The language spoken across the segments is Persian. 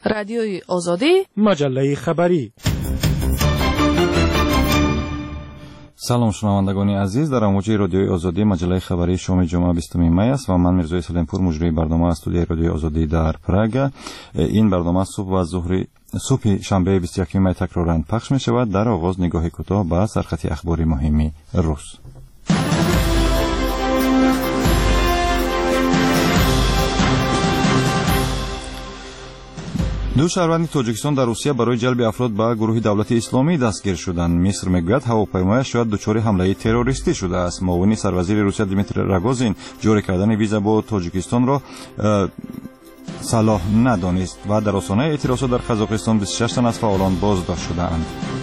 رادیوی آزادی، مجله خبری. سلام شنوندگان عزیز، در موج رادیوی آزادی مجله خبری شام جمعه 20 می است و من میرزا سلیمپور مجری برنامه از استودیوی رادیوی آزادی در پراگ. این برنامه صبح شنبه 21 می تکرارا پخش می شود. در آغاز نگاهی کوتاه به سرخط اخباری مهمی روز. دو شهروند تاجیکستان در روسیه برای جلب افراد به گروه دولت اسلامی دستگیر شدند. مصر میگوید هواپیمایش شاید دچار حمله تروریستی شده است. معاون سروزیر روسیه دیمیتری راگوزین جاری کردن ویزا با تاجیکستان را صلاح ندانست و در آستانه اعتراضات در قزاقستان 26 تن از فعالان بازداشت شدند.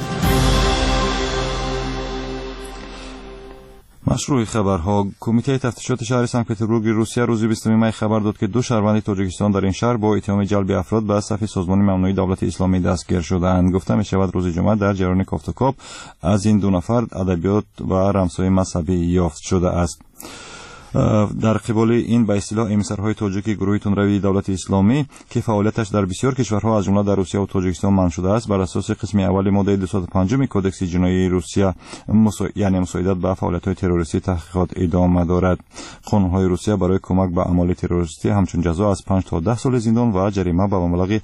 مشروع خبرها. کمیته تفتیشات شهر سنت پترزبورگ روسیه روز 20 می خبر داد که دو شهروند تاجیکستان در این شهر با اتهام جلب افراد به صف سازمان ممنوعه دولت اسلامی دستگیر شدند. گفته می شود روز جمعه در جریان کافتوکاپ از این دو نفر ادبیات و رمزهای مذهبی یافت شده است. در قبال این به اصطلاح امیرسرهای تاجیک گروه تندروی دولت اسلامی که فعالیتش در بسیار کشورها از جمله در روسیه و تاجیکستان منع شده است، بر اساس قسم اول ماده 205 کودکس جنایی روسیه یعنی مساعدت به فعالیت‌های تروریستی تحقیقات ادامه دارد. قانون‌های روسیه برای کمک به اعمال تروریستی همچون جزا از 5 تا 10 سال زندان و جریمه به مبلغ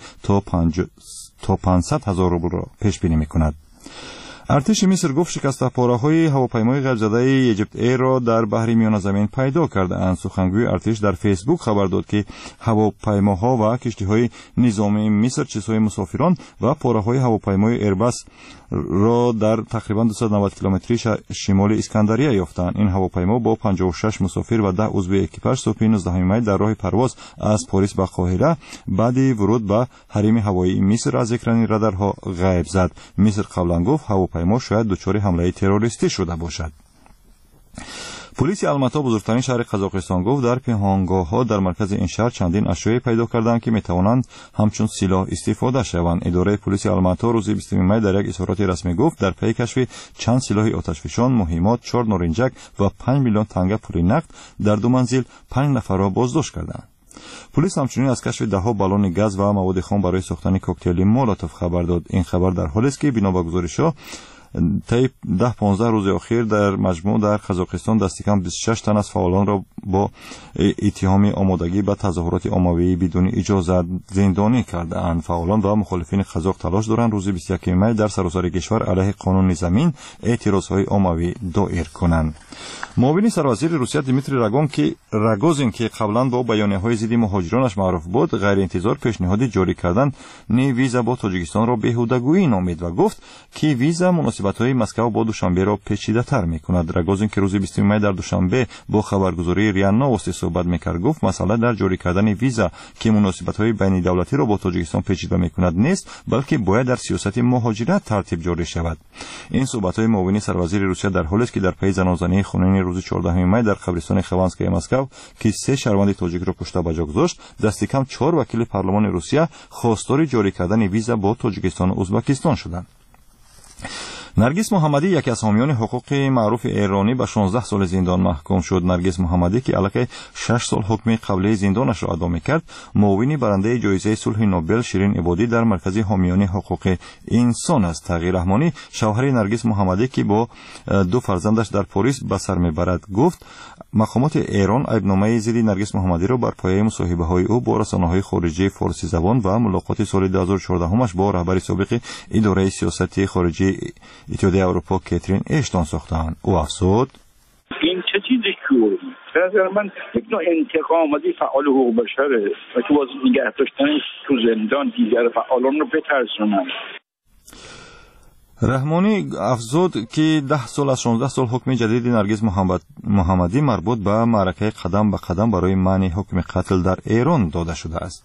تا 500,000 روبل را پیش بینی می‌کند. ارتش مصر گفت شکسته پاره‌های هواپیمای غیب‌زده ایجیپت ایر را در بحر میان زمین پیدا کرده‌اند. سخنگوی ارتش در فیسبوک خبر داد که هواپیماها و کشتی‌های نظامی مصر چیزهای مسافران و پاره‌های هواپیمای ایرباس را در تقریباً 290 کیلومتری شمال اسکندریه یافتند. این هواپیما با 56 مسافر و 10 عضو اکیپاژ صبح 19 می در راه پرواز از پاریس به قاهره بعد ورود به حریم هوایی مصر از اکران رادارها غیب زد. مصر قبلا گفت هواپیما شاید دچار حمله تروریستی شده باشد. پلیس الماتا بزرگترین شهر قزاقستان گفت در پنهانگاه‌ها در مرکز این شهر چندین اشیاء پیدا کردند که میتوانند همچون سلاح استفاده شوند. اداره پلیس الماتا روز 20 می در یک اظهارات رسمی گفت در پی کشف چند سلاح آتشفشان، مهمات، 4 نارنجک و 5 میلیون تنگه پول نقد در 2 منزل 5 نفر را بازداشت کردند. پلیس همچنین از کشف 10 بالون گاز و مواد خام برای ساختن کوکتل مولوتوف خبر داد. این خبر در حالی است که بنا به گزارش‌ها طی 10-15 روز اخیر در مجموع در قزاقستان دست کم 26 تن از فعالان را با اتهام آمادگی به تظاهرات عمومی بدون اجازه زندانی کرده‌اند. فعالان و مخالفین قزاق تلاش دارند روز 21 می در سراسر کشور علیه قانون زمین اعتراضهای عمومی دایر کنند. معاون سروزیر روسیه دیمیتری راگوزین که قبلا با بیانیه‌های ضد مهاجرانش معروف بود، غیر انتظار پیشنهاد جاری کردن ویزا با تاجیکستان را بیهوده‌گویی نامید و گفت که ویزا مناسبت‌های مسکو با دوشنبه را پیچیده‌تر می‌کند. راگوزین که روز 20 می در دوشنبه با خبرگزاری ریا نووستی صحبت می‌کرد گفت مسئله در جاری کردن ویزا که مناسبت‌های بین دولتی را با تاجیکستان پیچیده می‌کند نیست، بلکه باید در سیاست مهاجرت ترتیب جاری شود. این صحبت‌های معاون سروزیر روسیه در حالی است که در پی زنازنی خونین روز 14 می در قبرستان خوانسکای مسکو که 3 شهروند تاجیک را کشته به جا گذاشت، دست کم 4 وکیل پارلمان روسیه خواستار جاری کردن ویزا با تاجیکستان و ازبکستان شدند. نرگس محمدی یکی از حامیان حقوق معروف ایرانی به 16 سال زندان محکوم شد. نرگس محمدی که علاوه 6 سال حکم قبلی زندانش را ادا می‌کرد، معاون برنده جایزه صلح نوبل شیرین عبادی در مرکز حامیان حقوق انسان است. تغییر رحمانی شوهر نرگس محمدی که با 2 فرزندش در پاریس به سر میبرد گفت مقامات ایران عیبنامه ضد نرگس محمدی را بر پایه مصاحبه‌های او با رسانه‌های خارجی فارسی زبان و ملاقات سال 2014 با رهبر سابق اداره سیاست خارجی اتحادیه اروپا کاترین اشتون ساختند. او افزود این چه چیزی شد؟ به نظر من یک نوع انتقام از فعال حقوق بشره و تو واسه نگه داشتن تو زندان دیگر فعالان رو بترسونن. رحمانی افزود که 10 سال از 16 سال حکم جدید نرگس محمدی مربوط به معرکه قدم به قدم برای منع حکم قتل در ایران داده شده است.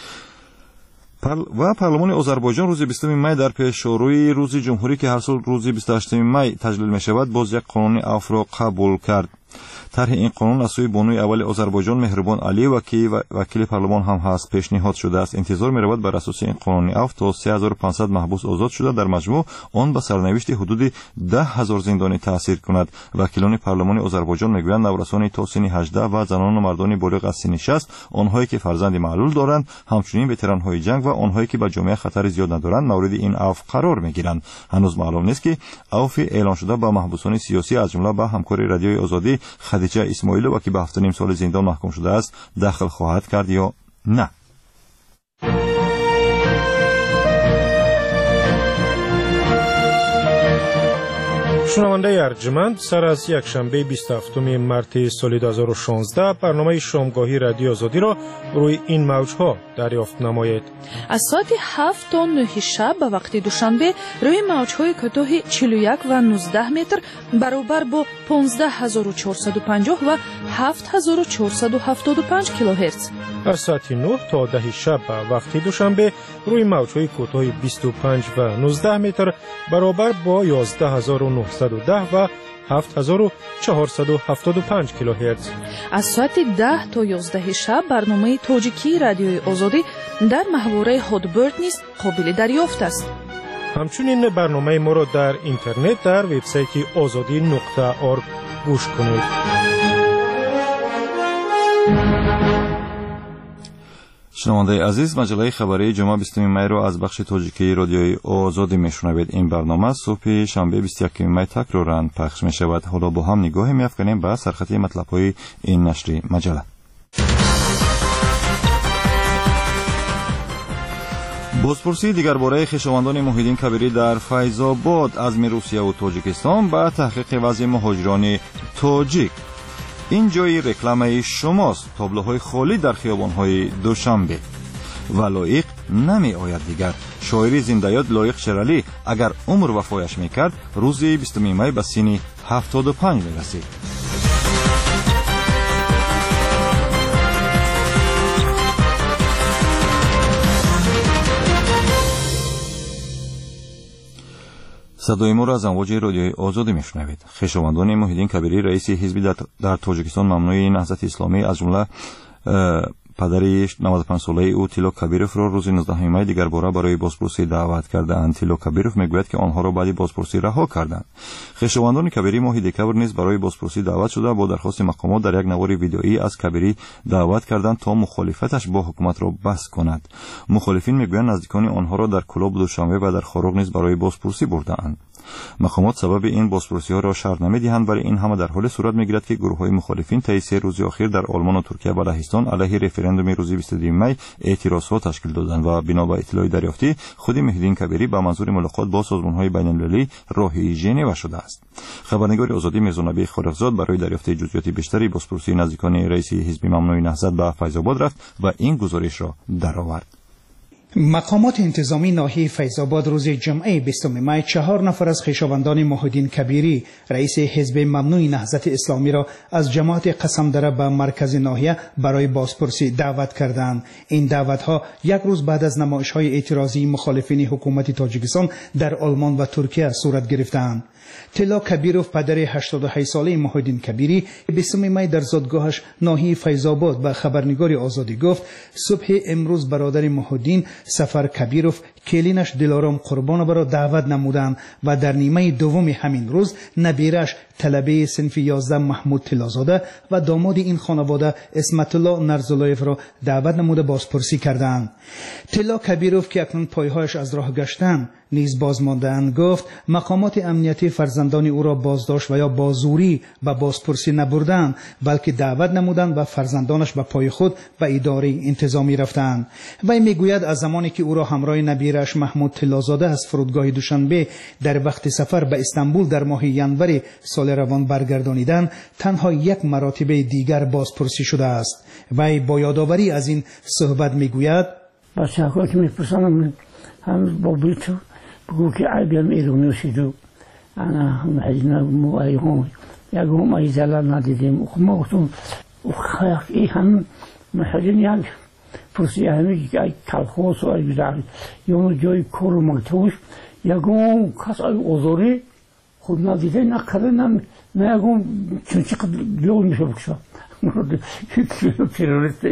و پارلمان آذربایجان روز 20 می در پیشروی روز جمهوری که هر سال روز 28 می تجلیل می شود باز یک قانون عفو را قبول کرد. طرح این قانون از سوی بانوی اول آذربایجان مهربان علیوی که وکیل پارلمان هم هست پیشنهاد شده است. انتظار می‌رود بر اساس این قانون عفو تا 3500 محبوس آزاد شده در مجموع آن به سرنوشت حدود 10000 زندانی تاثیر کند. وکیلان پارلمان آذربایجان میگویند نورسان تا سن 18 و زنان و مردان بالغ از سن 60، آنهایی که فرزند معلول دارند، همچنین وتران‌های جنگ و آنهایی که به جامعه خطر زیاد ندارند مورد این عفو قرار می‌گیرند. هنوز معلوم نیست که عفو اعلان شده به محبوسان سیاسی از جمله به همکار رادیوی آزادی خدیجه اسماعیلووا که به 7.5 سال زندان محکوم شده است داخل خواهد کرد یا نه. شنونده ارجمند، سر از یک شنبه 27 مارت سال 2016 برنامه شامگاهی رادیو آزادی را روی این موجها دریافت نمایید. از ساعت 7 تا 9 شب به وقت دوشنبه روی موجهای کوتاه 41 و 19 متر برابر با 15450 و 7475 کیلوهرتز. از ساعت 9 تا 10 شب به وقت دوشنبه روی موجهای کوتاه 25 و 19 متر برابر با 11910 و 7475 کیلوهرتز. از ساعت 10 تا 11 شب برنامه تاجیکی رادیوی آزادی در محوره هادبرد نیز قابل دریافت است. همچنین برنامه ما را در اینترنت در وبسایت azadi.org گوش کنید. شنونده عزیز، مجله خبری جمعه 20 می را از بخش تاجیکی رادیوی آزادی میشنوید. این برنامه صبح شنبه 21 می تکرارا پخش می شود. حالا با هم نگاهی می‌افکنیم به سرخط مطلب‌های این نشر مجله. بازپرسی دیگر باره خویشاوندان محیدین کبیری در فیض آباد از روسیه و تاجیکستان به تحقیق وضع مهاجران تاجیک. این جای رکلامه شماست. تابلوهای خالی در خیابان‌های دوشنبه. و لایق نمی آید دیگر. شاعری زنده‌یاد لایق شرالی اگر عمر وفایش میکرد روز 20 می به سن 75 میرسید. صدای ما را از امواج رادیوی آزادی میشنوید. خویشاوندان محیدین کبیری رئیس حزب در تاجیکستان ممنوع نهضت اسلامی از جمله پدر 95 ساله او تیلو کبیروف را روز 19 می دیگر باره برای بازپرسی دعوت کردند. تیلو کبیروف میگوید که آنها را بعد بازپرسی رها کردند. خویشاوندان کبیری ماهی دکبر نیز برای بازپرسی دعوت شده با درخواست مقامات در یک نوار ویدئویی از کبیری دعوت کردند تا مخالفتش با حکومت را بس کند. مخالفین میگویند نزدیکان آنها را در کلوب دوشنبه و در خاروق نیز برای بازپرسی بردند. مقامات سبب این بازپرسی ها را شرح نمیدهند، ولی این همه در حال صورت میگیرد که گروه های مخالفین طی 3 روز اخیر در آلمان و ترکیه و لهستان علیه رفراندوم روز 22 می اعتراضات تشکیل دادند و بنا به اطلاع دریافتی خود محیدین کبیری به منظور ملاقات با سازمان های بین المللی راهی ژنو شده است. خبرنگار آزادی میرزا نبی خالقزاد برای دریافت جزئیات بیشتری بازپرسی نزدیکان رئیس حزب ممنوع نهضت به فیض آباد رفت و این گزارش را درآورد. مقامات انتظامی ناحیه فیض آباد روز جمعه 20 می 4 نفر از خویشاوندان محیدین کبیری رئیس حزب ممنوع نهضت اسلامی را از جماعت قسمدره به مرکز ناحیه برای بازپرسی دعوت کردند. این دعوت‌ها یک روز بعد از نمایش‌های اعتراضی مخالفین حکومت تاجیکستان در آلمان و ترکیه صورت گرفتند. تیلا کبیروف پدر 88 ساله محیدین کبیری 20 می در زادگاهش ناحیه فیض آباد به خبرنگار آزادی گفت صبح امروز برادر محیدین سفر کبیروف کلینش دلارام قربان برا دعوت نمودند و در نیمه دوم همین روز نبیرش طلبه صنف 11 محمود تلازاده و داماد این خانواده اسمت الله نرزلایف را دعوت نموده بازپرسی کردند. تیلا کبیروف که اکنون پایهایش از راه گشتند نیز بازمانده‌اند گفت مقامات امنیتی فرزندان او را بازداشت و یا بازوری به بازپرسی نبردند، بلکه دعوت نمودند و فرزندانش به پای خود به اداره انتظامی رفتند. وی میگوید از زمانی که او را همراه نبیرش محمود تلازاده از فرودگاه دوشنبه در وقت سفر به استانبول در ماه ژانویه سال روان برگردانیدند، تنها یک مراتبه دیگر بازپرسی شده است. وی با یادآوری از این صحبت میگوید بچه‌ها که میپرسن هم با بیتو بگو که عیبیم ایرانی شدو انا محیدین مو ایهم یکم ای زلال ندیدیم. ما گفتم ای هم محیدین یک پرسی همی که ای کلخوص و ای زعری یا جای کور مکتوش یکم کس ای اوزوری خود ندیده نکرده نمیگم چون چی لون میشه بکشم تروریست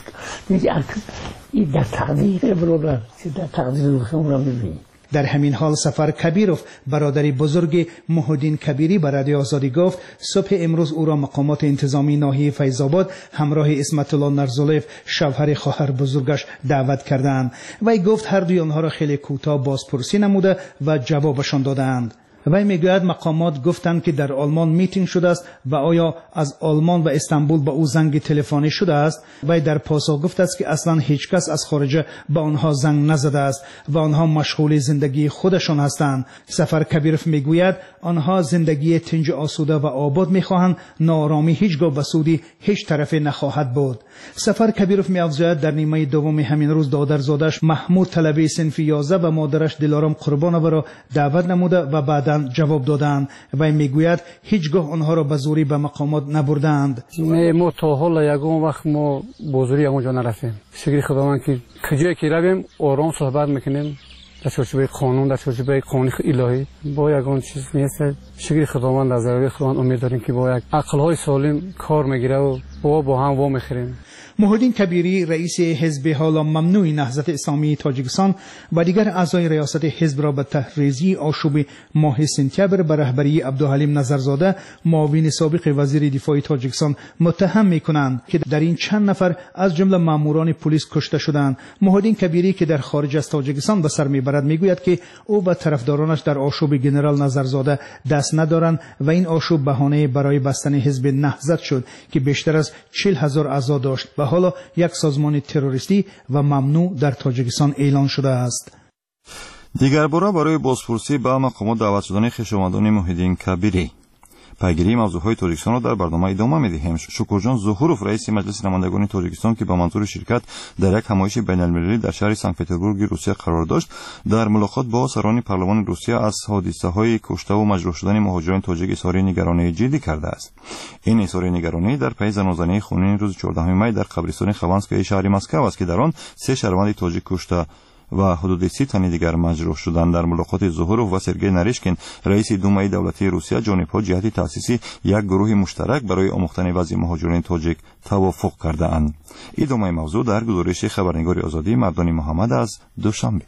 این در تقدیر برادر در تقدیر بخشم را میبینی. در همین حال سفر کبیروف برادری بزرگ محدین کبیری به رادیو آزادی گفت صبح امروز او را مقامات انتظامی ناحیه فیض‌آباد همراه اسمت الله نرزولف شوهر خواهر بزرگش دعوت کردند. وی گفت هر دوی آنها را خیلی کوتاه بازپرسی نموده و جوابشان دادند. وی میگوید مقامات گفتند که در آلمان میتینگ شده است و آیا از آلمان و استانبول به او زنگ تلفنی شده است. وی در پاسخ گفته است که اصلا هیچ کس از خارج به آنها زنگ نزده است و آنها مشغول زندگی خودشان هستند. سفر کبیروف میگوید آنها زندگی تنج آسوده و آباد میخواهند، ناآرامی هیچگاه به سودی هیچ طرفی نخواهد بود. سفر کبیروف می‌افزاید در نیمه دوم همین روز دادرزادش محمود طلبی صنف 11 و مادرش دلارام قربانова را دعوت نموده و بعداً جواب دادند. و میگوید هیچگاه آنها را به زوری به مقامات نبردند. ما تا حالا یگان وقت ما به زوری اونجا نرفتیم. شکر خداوند که کجایی که رویم آرام صحبت میکنیم در چارچوب قانون، در چارچوب قانون الهی. با یگان چیز نیست. شکر خداوند از روی خداوند امید داریم که با یک عقل‌های سالم کار میگیره و با هم وا میخوریم. محدین کبیری رئیس حزب حالا ممنوع نهضت اسلامی تاجیکستان و دیگر اعضای ریاست حزب را به تحریزی آشوب ماه سپتامبر به رهبری عبدالحلیم نظرزاده معاون سابق وزیر دفاع تاجیکستان متهم می‌کنند که در این چند نفر از جمله ماموران پلیس کشته شدند. محدین کبیری که در خارج از تاجیکستان به سر میبرد میگوید که او و طرفدارانش در آشوب جنرال نظرزاده دست ندارند و این آشوب بهانه برای بستن حزب نهضت شد که بیشتر از 40,000 اعضا داشت و حالا یک سازمان تروریستی و ممنوع در تاجیکستان اعلان شده است. دیگر باره برای بازپرسی به مقامات دعوت شدن خویشاوندان محدین کبیری. پیگیری موضوعهای تاجیکستان را در برنامه ادامه می‌دهیم. شکرجان زهوروف رئیس مجلس نمایندگان تاجیکستان که به منظور شرکت در یک همایش بین‌المللی در شهر سن پترزبورگ روسیه قرار داشت، در ملاقات با سران پارلمان روسیه از حادثه‌های کشته و مجروح شدن مهاجران تاجیک اظهار نگرانی جدی کرده است. این اظهار نگرانی در پی زنازنی خونین روز 14 می در قبرستان خوانسکی شهر مسکو است که در آن 3 شهروند تاجیک کشته و حدود 30 تن دیگر مجروح شدند. در ملاقات زهوروف و سرگئی نریشکین رئیس دومای دولتی روسیه جانب‌ها جهت تأسیس یک گروه مشترک برای آموختن وضع مهاجران تاجیک توافق کرده‌اند. ادامه موضوع در گزارش خبرنگار آزادی مردانی محمد از دوشنبه.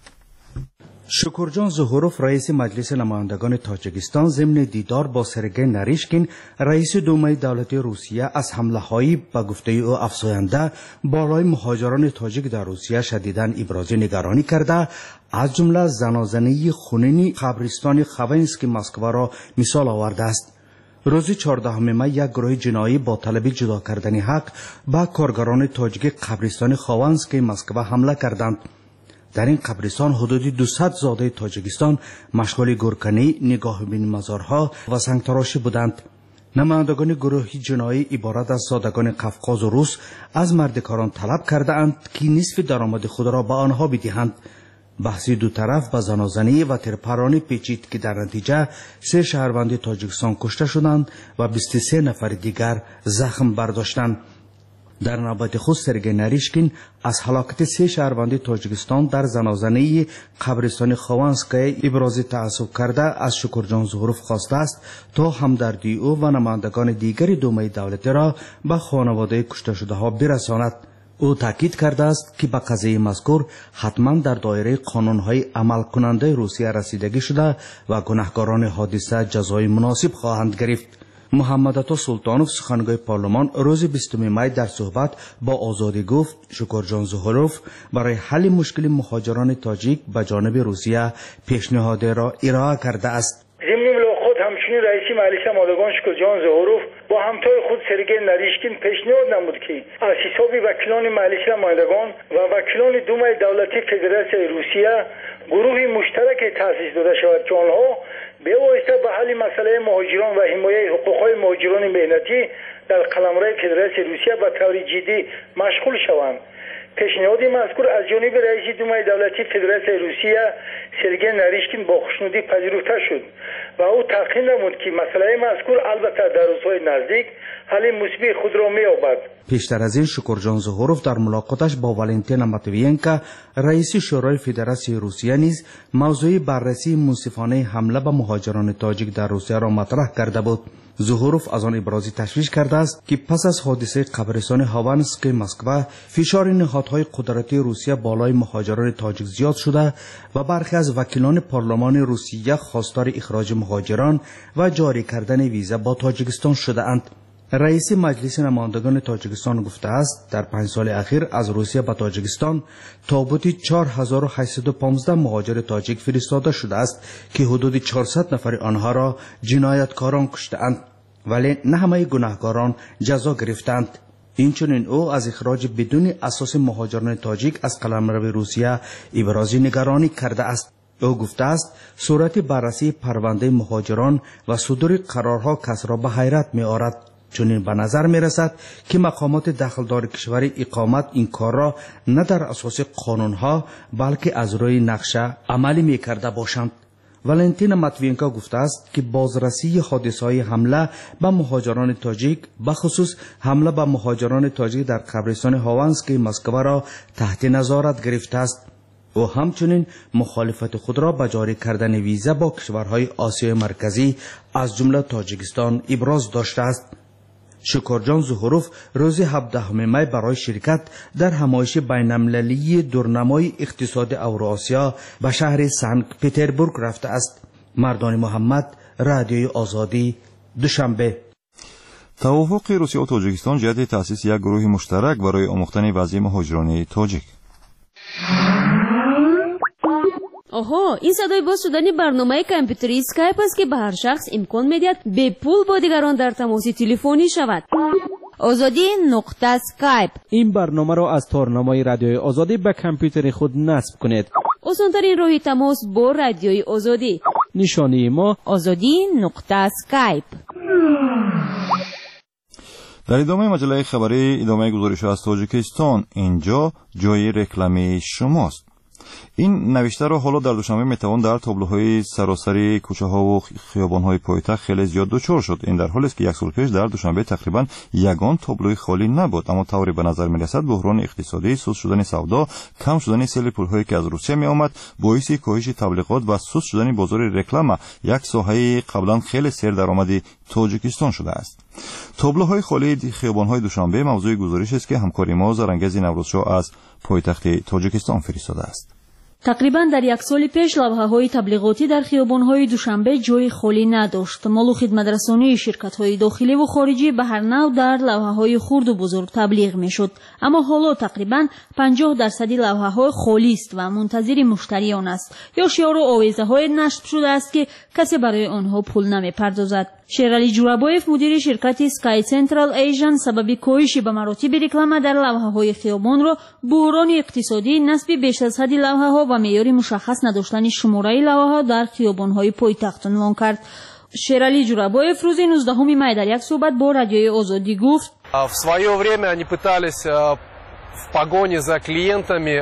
شکرجان زهوروف رئیس مجلس نمایندگان تاجیکستان ضمن دیدار با سرگئی نریشکین رئیس دومای دولتی روسیه از حمله‌های به گفته او افزاینده بالای مهاجران تاجیک در روسیه شدیداً ابراز نگرانی کرده، از جمله زنازنی خونین قبرستان خوانسکی مسکو را مثال آورده است. روز 14 می یک گروه جنایی با طلب جدا کردن حق به کارگران تاجیک قبرستان خوانسکی مسکو حمله کردند. در این قبرستان حدود 200 زاده تاجیکستان مشغول گورکنی، نگاه بین مزارها و سنگتراشی بودند. نمایندگان گروه جنایی عبارت از زادگان قفقاز و روس از مردکاران طلب کرده اند که نصف درآمد خود را به آنها بدهند. بحث دو طرف به زنازنی و تیرپرانی پیچید که در نتیجه 3 شهروند تاجیکستان کشته شدند و 23 نفر دیگر زخم برداشتند. در نوبت خود سرگئی نریشکین از هلاکت 3 شهروند تاجیکستان در زنازنه قبرستان خوانسکی ابراز تأسف کرده از شکرجان زهوروف خواسته است تا همدردی او و نمایندگان دیگر دومای دولتی را به خانواده کشته شده ها برساند. او تاکید کرده است که به قضیه مذکور حتما در دایره قانون‌های عمل کننده روسیه رسیدگی شده و گناهکاران حادثه جزای مناسب خواهند گرفت. محمد عطا سلطانوف سخنگوی پارلمان روز 20 می در صحبت با آزادی گفت شکرجان زهوروف برای حل مشکل مهاجران تاجیک به جانب روسیه پیشنهاد را ارائه کرده است. ضمن ملاقات همچنین رئیس مجلس نمایندگان شکرجان زهوروف با همتای خود سرگئی نریشکین پیشنهاد نمود که از حساب وکیلان مجلس نمایندگان و وکیلان دومای دولتی فدراسیون روسیه گروهی مشترک تأسیس داده شود که آنها به واسطه به حل مسئله مهاجران و حمایت حقوق‌های مهاجران مهنتی در قلمرو فدراسیون روسیه به طور جدی مشغول شوند. پیشنهاد مذکور از جانب رئیس دومای دولتی فدراسیون روسیه سرگئی نریشکین با خوشنودی پذیرفته شد و او تاکید نمود که مسئله مذکور البته در روزهای نزدیک حل مثبت خود را می‌یابد. پیشتر از این شکرجان ظهوروف در ملاقاتش با والنتینا ماتویینکا رئیس شورای فدراسیون روسیه نیز موضوع بررسی منصفانه حمله به مهاجران تاجیک در روسیه را مطرح کرده بود. ظهوروف از آن ابراز تشویش کرده است که پس از حادثه قبرستان هاوانسک مسکو فشار نهادهای قدرتی روسیه بالای مهاجران تاجیک زیاد شده و برخی از وکیلان پارلمان روسیه خواستار اخراج مهاجران و جاری کردن ویزا با تاجیکستان شده اند. رئیس مجلس نمایندگان تاجیکستان گفته است در 5 سال اخیر از روسیه به تاجیکستان تابوتی 4815 مهاجر تاجیک فرستاده شده است که حدود 400 نفر آنها را جنایتکاران کشته‌اند، ولی نه همه گناهکاران جزا گرفتند. اینچنین او از اخراج بدون اساس مهاجران تاجیک از قلمرو روسیه ابراز نگرانی کرده است. او گفته است صورت بررسی پرونده مهاجران و صدور قرارها کس را به حیرت می آورد، چون به نظر می رسد که مقامات دخلدار کشور اقامت این کار را نه در اساس قانونها بلکه از روی نقشه عملی می کرده باشند. والنتینا ماتویینکا گفته است که بازرسی حادثه‌های حمله به مهاجران تاجیک بخصوص حمله به مهاجران تاجیک در قبرستان هاوانسک مسکو را تحت نظارت گرفته است. او همچنین مخالفت خود را به جاری کردن ویزا با کشورهای آسیای مرکزی از جمله تاجیکستان ابراز داشته است. شکرجان ظهوروف روز 17 می برای شرکت در همایش بین‌المللی دورنمای اقتصاد اوراسیا به شهر سنت پترزبورگ رفته است. مردان محمد، رادیوی آزادی، دوشنبه. توافق روسیه و تاجیکستان جهت تأسیس یک گروه مشترک برای آموختن وضع مهاجران تاجیک. آها، این صدای باز شدن برنامه کامپیوتری اسکایپ است که به هر شخص امکان می‌دهد به پول با دیگران در تماس تلفنی شود. آزادی نقطه اسکایپ. این برنامه را از تارنمای رادیوی آزادی به کامپیوتر خود نصب کنید. آسان‌ترین راه تماس با رادیوی آزادی. نشانی ما آزادی نقطه اسکایپ. در ادامه مجله خبری ادامه گزارش از تاجیکستان، اینجا جای رکلام شماست. این نوشته را حالا در دوشنبه میتوان در تابلوهای سراسری کوچه ها و خیابان های پایتخت خیلی زیاد دچار شد. این در حالی است که یک سال پیش در دوشنبه تقریبا یگان تابلوی خالی نبود، اما طوری به نظر میرسد بحران اقتصادی، سست شدن سودا، کم شدن سیل پولهایی که از روسیه می آمد باعث کاهش تبلیغات و سست شدن بازار رکلام، یک ساحه قبلا خیلی سیر درآمدی تاجیکستان شده است. تابلوهای خالی خیابان‌های دوشنبه موضوع گزارش است که همکاری ما زرنگز نوروزشاه از پایتخت تاجیکستان فرستاده است. تقریبا در یک سال پیش لوحه‌های تبلیغاتی در خیابان‌های دوشنبه جای خالی نداشت. مال و خدمت‌رسانی شرکت‌های داخلی و خارجی به هر نوع در لوحه‌های خرد و بزرگ تبلیغ می‌شد، اما حالا تقریبا 50% لوحه‌ها خالی است و منتظر مشتریان است یا شعار و آویزه‌های نشر شده است که کسی برای آنها پول نمی‌پردازد. شیرالی جورابویف مدیر شرکت اسکای سنترال ایژن سبب کاهش به مراتب رکلام در لوحه‌های خیابان را بحران اقتصادی، نصب بیش از حد لوحه‌ها و معیار مشخص نداشتن شماره لوحه‌ها در خیابان‌های پایتخت عنوان کرد. شیرالی جورابویف روز 19 می در یک صحبت با رادیوی آزادی گفت: В свое время они пытались в погоне за клиентами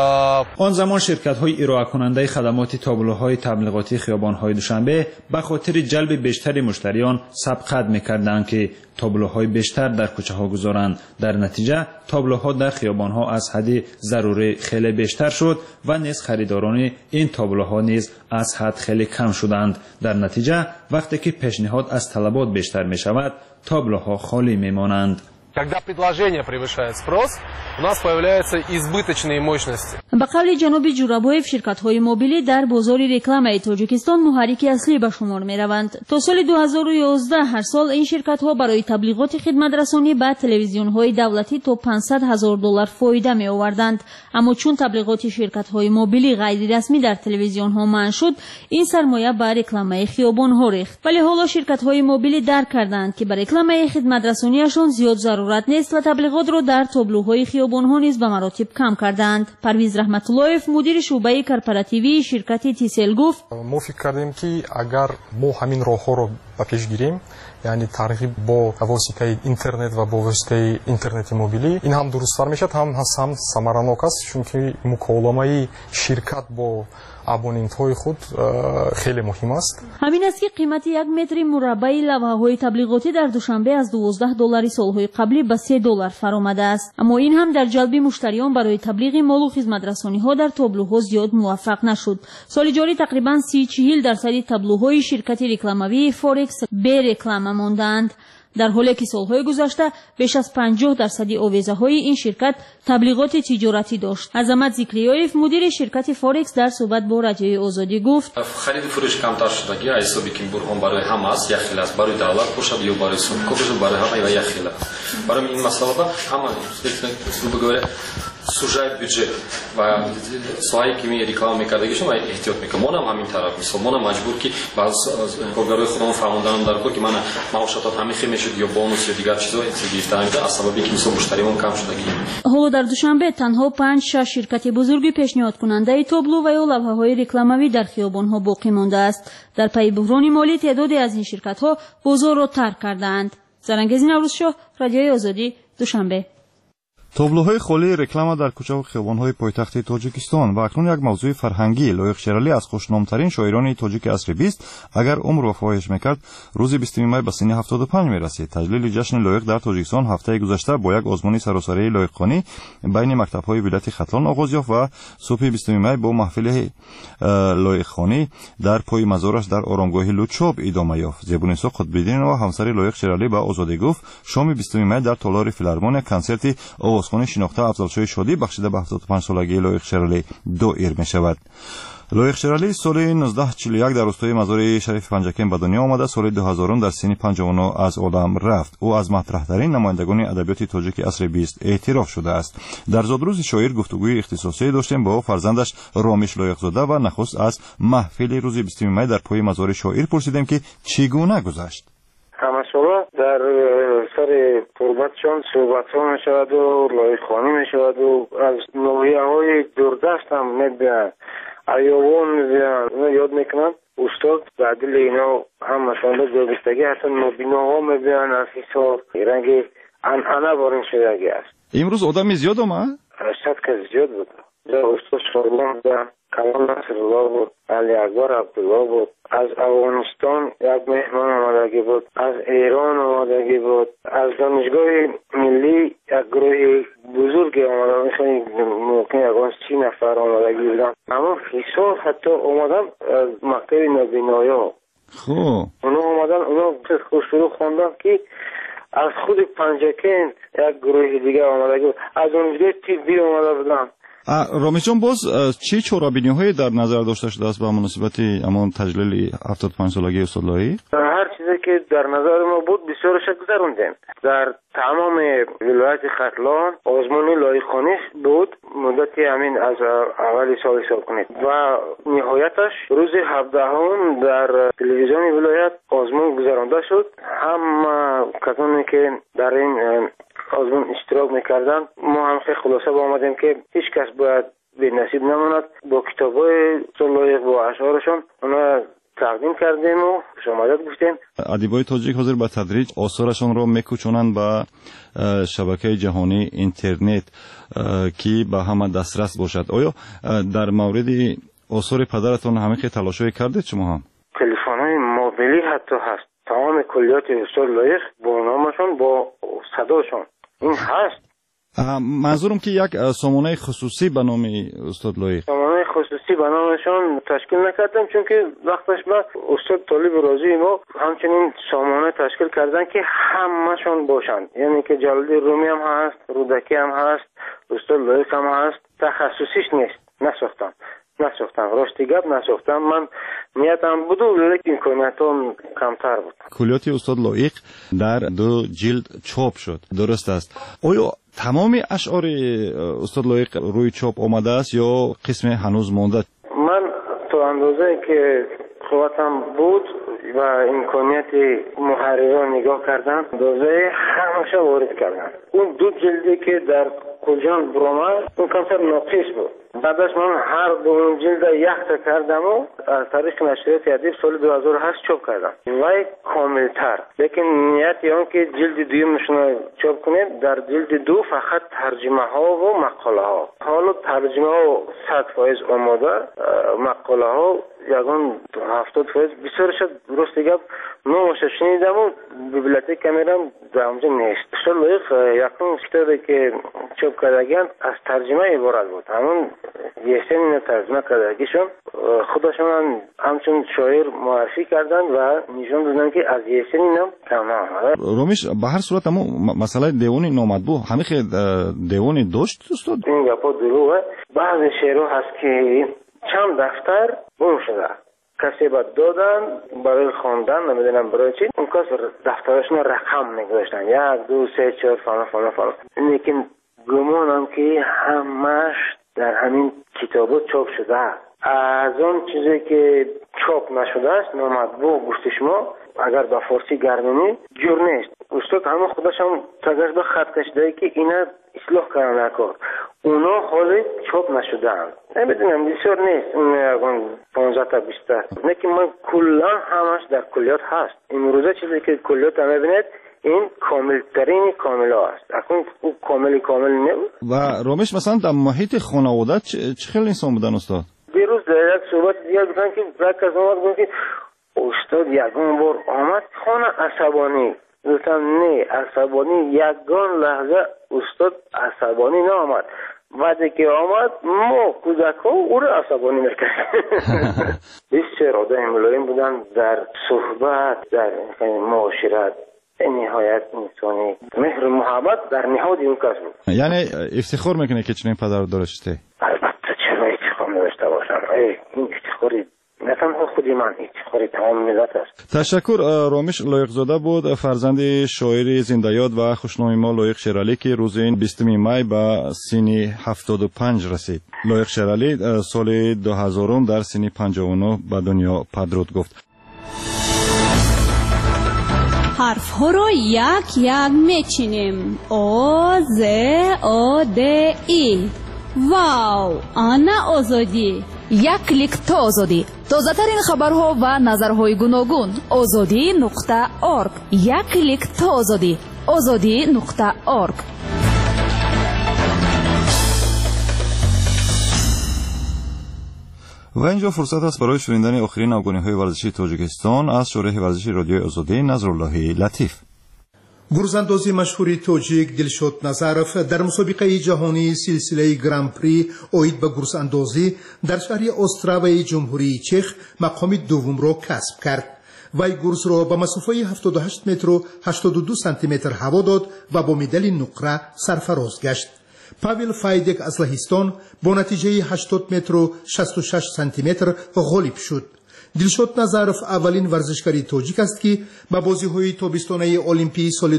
آن زمان شرکت‌های ارائه کننده خدمات تابلوهای تبلیغاتی خیابان‌های دوشنبه به خاطر جلب بیشتر مشتریان سبقت می‌کردند که تابلوهای بیشتر در کوچه‌ها گذارند. در نتیجه تابلوها در خیابان‌ها از حد ضروری خیلی بیشتر شد و نیز خریداران این تابلوها نیز از حد خیلی کم شدند. در نتیجه وقتی که پیشنهاد از طلبات بیشتر می‌شود تابلوها خالی می‌مانند. Когда предложение превышает спрос, у нас появляются избыточные мощности. به قول جناب جورابویف شرکت‌های موبیلی در بازار رکلام تاجیکستان محرک اصلی به شمار می‌روند. تا سال 2011 هر سال این شرکت‌ها برای تبلیغات خدمت‌رسانی به تلویزیون‌های دولتی تا $500,000 فایده می‌آوردند، اما چون تبلیغات شرکت‌های موبیلی غیر رسمی در تلویزیون‌ها منع شد، این سرمایه به رکلام خیابان‌ها ریخت. ولی حالا شرکت‌های موبیلی درک کردند که برای رکلام خدمت‌رسانیشان زیاد ضرورت نیست و تبلیغات را در تابلوهای خیابان‌ها نیز به مراتب کم کردند. پرویز رحمت اللهیف مدیر شعبه کارپوراتیوی شرکت تیسل گفت: ما فکر کردیم که اگر ما همین راه‌ها را به پیش گیریم یعنی ترغیب با واسطه اینترنت و با واسطه اینترنت موبیلی این هم درست‌تر میشد هم ثمرانок است چون که مکالمه شرکت با абонентҳои худ хеле муҳим аст. ҳамин аст ки қимати 1 метри мураббаи лавҳаҳои таблиғотӣ дар душанбе аз $12 солҳои қаблӣ ба $3 фаромадааст. аммо ин ҳам дар ҷалби муштариён барои таблиғи молу хизматрасониҳо дар таблӯҳо зиёд муваффақ нашуд. соли ҷорӣ тақрибан 30-40% таблӯҳои ширкати рекламавии форекс бе реклама мондаанд. дар ҳоле ки солҳои гузашта беш аз 50% овезаҳои ин ширкат таблиғоти тиҷоратӣ дошт. азамат зикриёев мудири ширкати форекс дар суҳбат бо радиои озодӣ гуфт: хариди фурӯш камтар шудагӣ ҳисоби ки бурҳон барои ҳама аст як хел аст, барои давлат бошад ё барои сумко бошад, барои ҳама як хел аст. барои ин масъала ҳама грубо говоря сужает бюджет ва соҳае ки ми реклама мекардагишон ва эҳтиёт мекунем. монам ҳамин тараф мисол монам маҷбур ки баъз коргарои худамон фаҳмонданам дар кор ки мана маошотот ҳамин хел мешуд ё бонус ё дигар чизо гирифта намеда аз сабаби ки мисол муштариён кам шудагӣ. ҳоло дар душанбе танҳо 5-6 ширкати бузурги пешниҳодкунандаи таблӯ ва ё лавҳаҳои рекламавӣ дар хиёбонҳо боқӣ мондааст. дар пайи буҳрони молӣ теъдоде аз ин ширкатҳо бозорро тарк кардаанд. зарангези наврӯзшоҳ, радиои озодӣ, душанбе. таблоҳои холии реклама дар кӯчаву хиёбонҳои пойтахти тоҷикистон ва акнун як мавзӯи фарҳангӣ лоиқшералӣ аз хушномтарин шоирони тоҷики асри 20 агар умр ва фоҳиш мекард рӯзи 20 май ба синни 75 мерасид. таҷлили ҷашни лоиқ дар тоҷикистон ҳафтаи гузашта бо як озмуни саросарии лоиқхонӣ байни мактабҳои вилояти хатлон оғоз ёфт ва субҳи 20 май бо маҳфили лоиқхонӣ дар пои мазораш дар оромгоҳи лучоб идома ёфт. зебунисо қутбиддинова ҳамсари лоиқ шералӣ ба озодӣ гуфт шоми 20 май дар толори филармония консерти овозхони шинохта афзалшоҳи шодӣ бахшида ба 75-солагии лоиқ шералӣ доир мешавад. лоиқ шералӣ соли 1941 дар рӯстои мазори шарифи панҷакем ба дунё омада, соли 2000 дар синни 59 аз олам рафт. ӯ аз матраҳтарин намояндагони адабиёти тоҷики асри 20 эътироф шудааст. дар зодрӯзи шоир гуфтугӯи ихтисосие доштем бо фарзандаш ромиш лоиқзода ва нахуст аз маҳфили рӯзи 20 май дар пои мазори шоир пурсидем ки чӣ гуна гузашт. ҳамасола дар сари турбатшон суҳбатҳо мешаваду лоиқхонӣ мешаваду аз ноҳияҳои дурдаст ҳам мебиянд, айёвон мебиянд. ёд мекунам устод ба дили ино ҳам машонда ҷойгистагӣ ҳастанд, нобиноҳо мебиянд аз ҳисоб ранги анъана борин шудагӣ аст. имрӯз одами зиёд омад? 100 кас зиёд буд. устод шорлон буда калон насрулло буд, али акбар абдулло буд. аз афғонистон як меҳмон омадагӣ буд, аз эрон омадагӣ буд, аз донишгоҳи миллӣ як гурӯҳи бузурге омада, мислани мумкин ягон 30 нафар омадагӣ буданд. аммо ҳисоб ҳатто омадан аз мактаби нобиноё. оно омадан, оно хушрӯ хондан ки аз худи панҷакен як гурӯҳи дигар омадагӣ буд, аз донишгоҳи тиббӣ омада буданд. ромишҷон, боз чӣ чорабиниҳое дар назар дошта шудааст ба муносибати ҳамон таҷлили 75-солагии устод лоиқ? ҳар чизе ки дар назари мо буд бисёрша гузарондем. дар тамоми вилояти хатлон озмуни лоиқхонӣ буд муддати ҳамин аз аввали соли ҳисоб кунед ва ниҳояташ рӯзи 17 дар телевизиони вилоят озмун гузаронда шуд. ҳама касоне ки дар ин озмун иштирок мекарданд, мо ҳам хеле хулоса ба омадем ки ҳеҷ кас бояд бенасиб намонад. бо китобҳои лоиқ бо ашъорашон оно тақдим кардему хушомадад гуфтем. адибои тоҷик ҳозир ба тадриҷ осорашонро мекӯчонанд ба шабакаи ҷаҳонии интернет ки ба ҳама дастрас бошад. оё дар мавриди осори падаратон ҳамин хел талошое кардед шумо ҳам? телефонҳои мобилӣ ҳатто ҳаст. тамоми куллиёти устод лоиқ бо номашон, бо садошон ин ҳаст. манзурам ки як сомонаи хусусӣ ба номи устод лоиқ, сомонаи хусусӣ ба номашон ташкил накардам, чунки вақташ ба устод Толиб Розии мо ҳамчунин сомона ташкил кардан ки ҳамашон бошанд. яъне ки Ҷалолиддин Румӣ ҳам ҳаст, Рӯдакӣ ҳам ҳаст, устод лоиқ ҳам ҳаст. тахассусиш нест, насохтам рости гап насохтам. ман ниятам буду, лекин имкониятом камтар буд. куллиёти устод лоиқ дар 2 ҷилд чоп шуд, дуруст аст? оё тамоми ашъори устод лоиқ рӯи чоп омадааст ё қисме ҳанӯз монда? ман то андозае ки қувватам буд ва имконияти муҳаррирон нигоҳ кардам, андозае ҳамаша ворид кардам. он 2 ҷилде ки дар Қулҷон буромад, он камтар ноқис буд. بعدش من هر دو جلد یک تا کردم و از طریق نشریات ادیب سال 2008 چاپ کردم وای کاملتر. لیکن نیتی آن که جلد دویمشون چاپ کنید در جلد دو فقط ترجمه ها و مقاله ها. حالا ترجمه ها 100% آماده، مقاله ها یگان 70% بسیار شد. درست دیگه نامش شنیدم و بیبلیوتک میرم در اونجا نیست. شلایق یکم کتابی که چاپ کردگیان از ترجمه عبارت بود. همون یسین ترجمه کردگیشون خودشون همچون شاعر معرفی کردن و نشون دادن که از یسین اینم تمام. رومیش به هر صورت اما مسئله دیوانی نامطبوع همیشه دیوانی داشت استاد؟ این گپا دروغه. بعض شعرها هست که چند دفتر گم شده، کسی باید دادن برای خواندن، نمیدونم برای چی، اون کس دفترشون رقم نگذاشتن 1 2 3 4 فلان. لیکن گمانم که همش در همین کتابا چاپ شده. از اون چیزی که چاپ نشده است نامطبوع گفته شما اگر به فارسی گردونی جور نیست. استاد همه خودش هم تگرش به خط کشیده که اینا اصلاح کردن کار، اونا حالی چاپ نشدن. نمیدونم بسیار نیست، اون 15 تا 20 تا. لیکن من کلا همش در کلیات هست. امروزه چیزی که کلیات هم میبینید این کاملترین کاملا است. اکنون او کامل نبود. و رومیش مثلا در محیط خانواده چه خیلی انسان بودن استاد؟ دیروز در یک صحبت دیگر بودن که یک از اومد گفت که استاد یکون بار آمد خانه عصبانی. گفتم نه عصبانی یکان لحظه استاد عصبانی نامد. بعدی که آمد ما کودک ها او را عصبانی میکرد. بسیار آدم ملایم بودن در صحبت، در معاشرت، نهایت انسانی مهر و محبت در نهاد اون کس بود. یعنی افتخار میکنه که چنین پدر داشته؟ البته چرا افتخار نداشته باشم. این افتخاری نه تنها خودی من، افتخاری تمام ملت است. تشکر. رامیش لایق‌زاده بود، فرزند شاعر زنده‌یاد و خوشنام ما لایق شیرعلی که روز 20 می به سن 75 رسید. لایق شیرعلی سال 2000 در سن 59 به دنیا پدرود گفت. حرف ها رو یک میچینیم. او ز او د ای. واو، آنا آزادی. یک کلیک تا آزادی. تازه‌ترین خبرها و نظرهای گوناگون. azadi.org. یک کلیک تا آزادی. azadi.org. و اینجا فرصت است برای شنیدن آخرین آگاهی‌های ورزشی تاجیکستان از شورای ورزشی رادیوی آزادی. نظرالله لطیف. گرزاندازی مشهوری تاجیک دلشاد نظرف در مسابقه جهانی سلسله گران پری اوید به گرزاندازی در شهر استراوای جمهوری چخ مقام دوم را کسب کرد. وی گرز را به مسافه 78 متر و 82 سانتی متر هوا داد و با مدال نقره سرفراز گشت. پاول فایدک از لهستان با نتیجه 80 متر و 66 سانتی متر غالب شد. دلشاد نظرف اولین ورزشکاری تاجیک است که به بازی‌های تابستانه المپی سال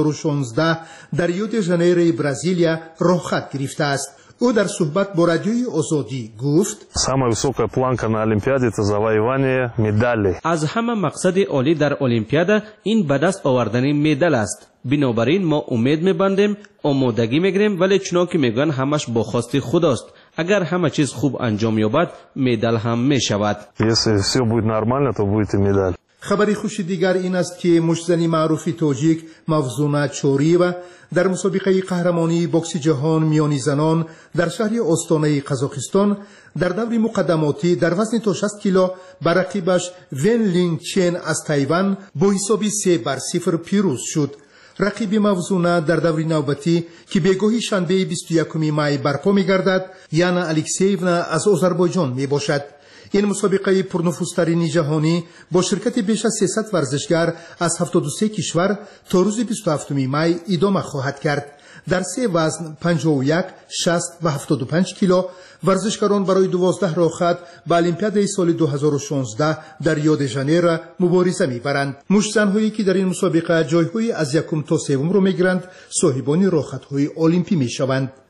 2016 در ریو د ژانیرو برزیلیا راه خط گرفته است. او در صحبت با رادیوی آزادی گفت: самая высокая планка на олимпиаде это завоевание медали. از همه مقصد عالی در المپیاد این به دست آوردن مدال است. بنابراین ما امید می‌بندیم، آمادگی می‌گیریم، ولی چنانکه میگن همش با خواست خداست. اگر همه چیز خوب انجام یابد مدال هم میشود. Если все будет нормально, то будет и медаль. خبری خوش دیگر این است که مشتزنی معروف تاجیک مفزونه چوریو در مسابقه قهرمانی بوکس جهان میانی زنان در شهر استانه قزاقستان در دور مقدماتی در وزن تا 60 کیلو بر رقیبش ون لینگ چین از تایوان با حسابی 3-0 پیروز شد. رقیب موزونه در دور نوبتی که به گاهی شنبه 21 می برپا می‌گردد یانا الکسیونا از آذربایجان میباشد. این مسابقه پرنفوذترین جهانی با شرکت بیش از 300 ورزشگر از 73 کشور تا روز 27 می ادامه خواهد کرد. در 3 وزن 51, 60 و 75 کیلو ورزشکاران برای 12 راه خط به المپیاد سال 2016 در ریو د ژانیرو مبارزه می‌برند. مشت‌زن‌هایی که در این مسابقه جای‌های از یکم تا سوم را می‌گیرند صاحبان راه خط‌های المپی می‌شوند.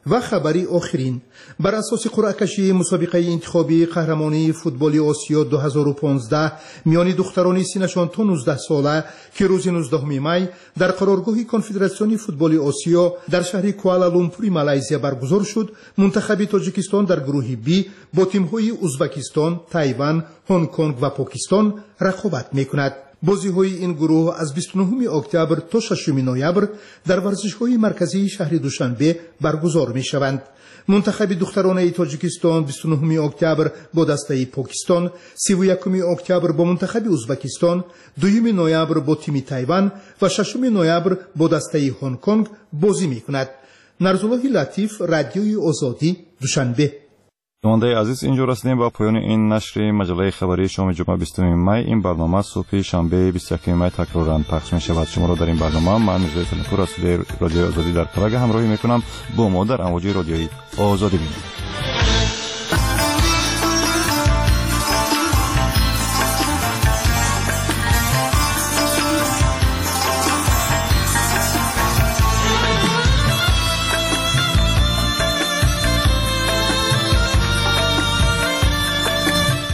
و خبری آخرین بر اساس قرعه کشی مسابقه انتخابی قهرمانی فوتبال آسیا 2015 میان دختران سنشان تا 19 ساله که روز 19 می در قرارگاه کنفدراسیون فوتبال آسیا در شهر کوالالامپور مالزی برگزار شد، منتخب تاجیکستان در گروه بی با تیم‌های ازبکستان، تایوان، هنگ کنگ و پاکستان رقابت می‌کند. بازی‌های این گروه از 29 اکتبر تا 6 نوامبر در ورزشگاه مرکزی شهر دوشنبه برگزار می‌شوند. منتخب دختران تاجیکستان 29 اکتبر با دسته پاکستان، 31 اکتبر با منتخب ازبکستان، 2 نوامبر با تیم تایوان و 6 نوامبر با دسته هنگ کنگ بازی می‌کند. نرزالله لطیف، رادیوی آزادی، دوشنبه. شنونده عزیز، اینجا رسیدیم با پایان این نشر مجله خبری شام جمعه 20 می. این برنامه صبح شنبه 21 می تکرارا پخش می شود. شما را در این برنامه من میرزای تلفور از رادیوی آزادی در پراگ همراهی میکنم. با ما در امواج رادیویی آزادی بینید.